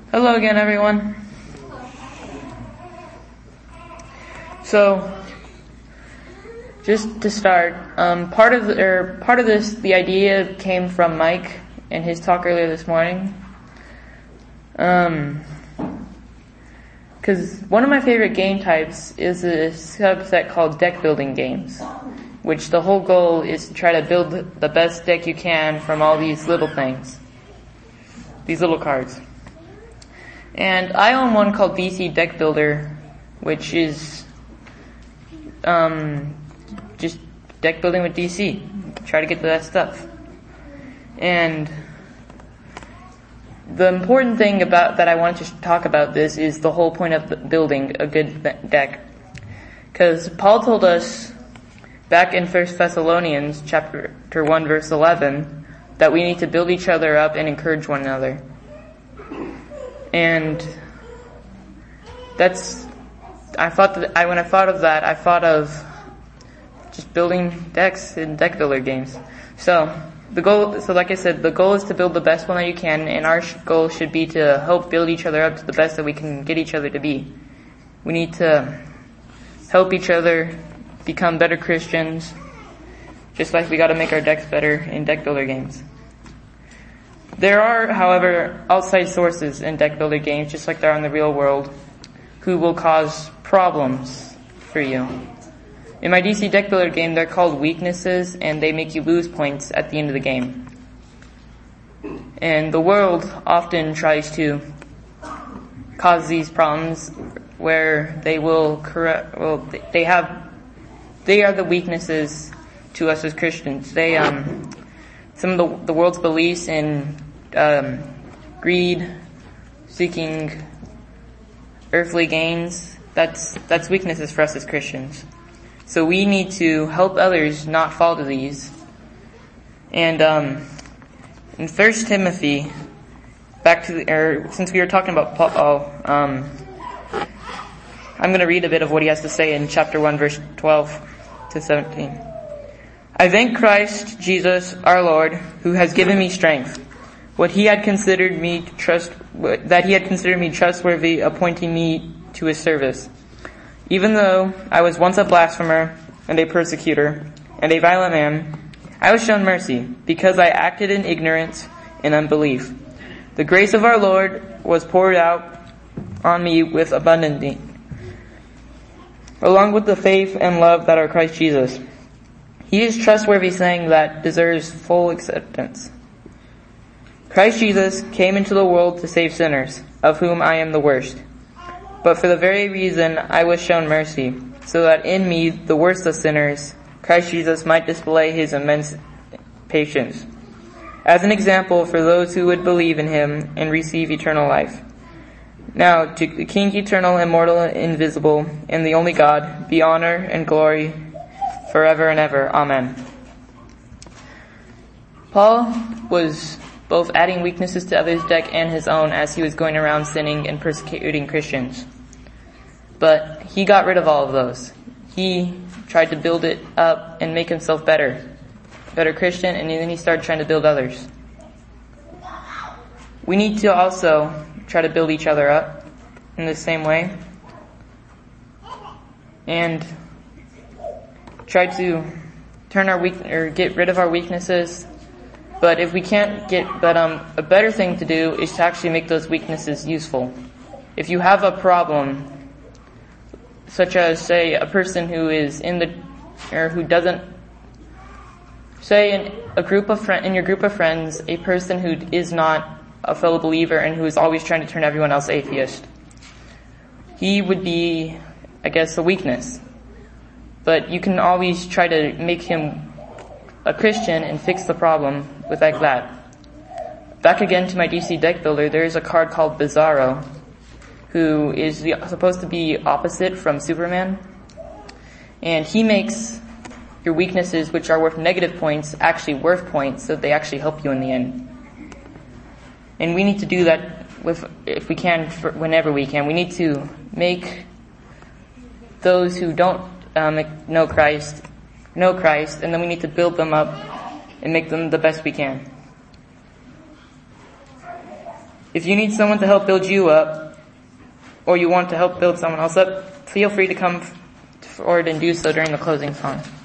Hello again, everyone. So, just to start, part of this, the idea came from Mike in his talk earlier this morning. Because one of my favorite game types is a subset called deck building games, which the whole goal is to try to build the best deck you can from all these little things, these little cards. And I own one called DC Deck Builder, which is just deck building with DC. Try to get to that stuff. And the important thing about that I wanted to talk about this is the whole point of building a good deck. Because Paul told us back in 1 Thessalonians chapter 1 verse 11 that we need to build each other up and encourage one another. And when I thought of that, I thought of just building decks in deck builder games. So like I said, the goal is to build the best one that you can, and our goal should be to help build each other up to the best that we can get each other to be. We need to help each other become better Christians, just like we gotta make our decks better in deck builder games. There are, however, outside sources in deck builder games, just like there are in the real world, who will cause problems for you. In my DC deck builder game, they're called weaknesses, and they make you lose points at the end of the game. And the world often tries to cause these problems where they are the weaknesses to us as Christians. Some of the world's beliefs in greed, seeking earthly gains, that's weaknesses for us as Christians. So we need to help others not fall to these. And in 1 Timothy, since we were talking about Paul, I'm going to read a bit of what he has to say in chapter 1, verse 12 to 17. I thank Christ Jesus our Lord, who has given me strength, that he had considered me trustworthy, appointing me to his service. Even though I was once a blasphemer and a persecutor and a violent man, I was shown mercy because I acted in ignorance and unbelief. The grace of our Lord was poured out on me with abundantly, along with the faith and love that are Christ Jesus. He is trustworthy, saying that deserves full acceptance. Christ Jesus came into the world to save sinners, of whom I am the worst. But for the very reason I was shown mercy, so that in me, the worst of sinners, Christ Jesus might display his immense patience, as an example for those who would believe in him and receive eternal life. Now, to the King eternal, immortal, invisible, and the only God, be honor and glory forever and ever. Amen. Paul was both adding weaknesses to others' deck and his own as he was going around sinning and persecuting Christians. But he got rid of all of those. He tried to build it up and make himself better Christian, and then he started trying to build others. We need to also try to build each other up in the same way, and try to get rid of our weaknesses. But if we can't a better thing to do is to actually make those weaknesses useful. If you have a problem, such as, say, a person who is who doesn't, say in your group of friends, a person who is not a fellow believer and who is always trying to turn everyone else atheist, he would be, I guess, a weakness. But you can always try to make him a Christian and fix the problem with like that. Back again to my DC deck builder, there is a card called Bizarro, who is supposed to be opposite from Superman. And he makes your weaknesses, which are worth negative points, actually worth points, so they actually help you in the end. And we need to do that if we can, whenever we can. We need to make those who don't know Christ, and then we need to build them up and make them the best we can. If you need someone to help build you up, or you want to help build someone else up, feel free to come forward and do so during the closing song.